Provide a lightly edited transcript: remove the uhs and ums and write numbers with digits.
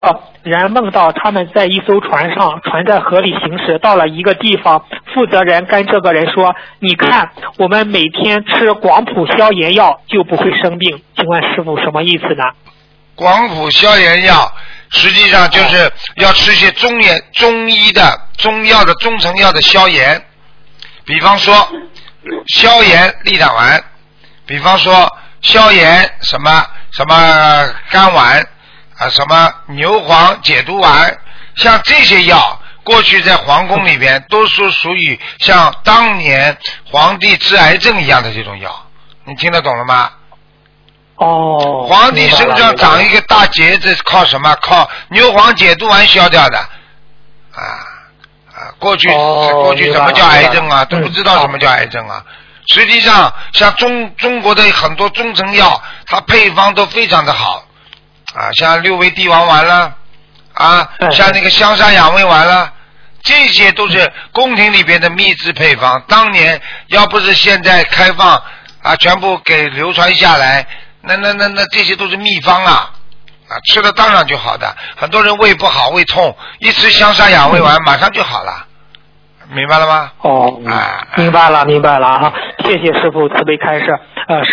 人梦到他们在一艘船上，船在河里行驶，到了一个地方，负责人跟这个人说：“你看，我们每天吃广谱消炎药就不会生病。”请问师傅什么意思呢？ 广谱消炎药实际上就是要吃些中医的中药的中成药的消炎，比方说消炎利胆丸，比方说消炎什么肝丸啊，什么牛黄解毒丸，像这些药过去在皇宫里边都是属于像当年皇帝治癌症一样的这种药，你听得懂了吗？皇帝身上长一个大结子，靠什么？靠牛黄解毒丸消掉的过去什么叫癌症啊？都不知道什么叫癌症啊。实际上像中国的很多中成药，它配方都非常的好像六味地黄丸啦像那个香砂养胃丸啦，这些都是宫廷里边的秘制配方。当年要不是现在开放全部给流传下来，那这些都是秘方吃了当然就好的。很多人胃不好胃痛，一吃香砂养胃丸马上就好了，明白了吗？ 明白了谢谢师傅慈悲开示。